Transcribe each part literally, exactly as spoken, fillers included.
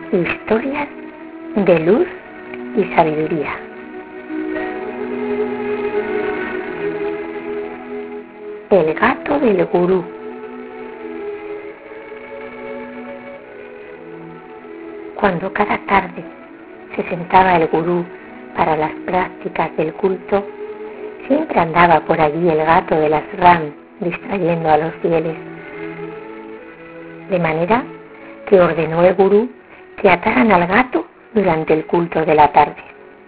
Historias de luz y sabiduría. El gato del gurú. Cuando cada tarde se sentaba el gurú para las prácticas del culto, siempre andaba por allí el gato del ashram distrayendo a los fieles. De manera que ordenó el gurú que ataran al gato durante el culto de la tarde.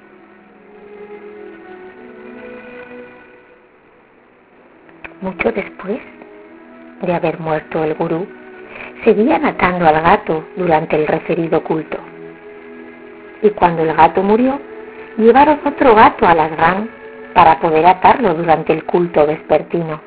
Mucho después de haber muerto el gurú, seguían atando al gato durante el referido culto. Y cuando el gato murió, llevaron otro gato al ashram para poder atarlo durante el culto vespertino.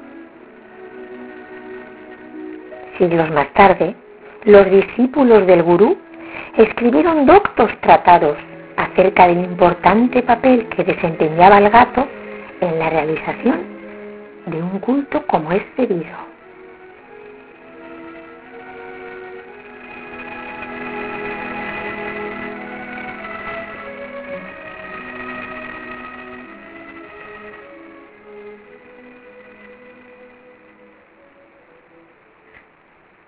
Siglos más tarde, los discípulos del gurú escribieron doctos tratados acerca del importante papel que desempeñaba el gato en la realización de un culto como es debido.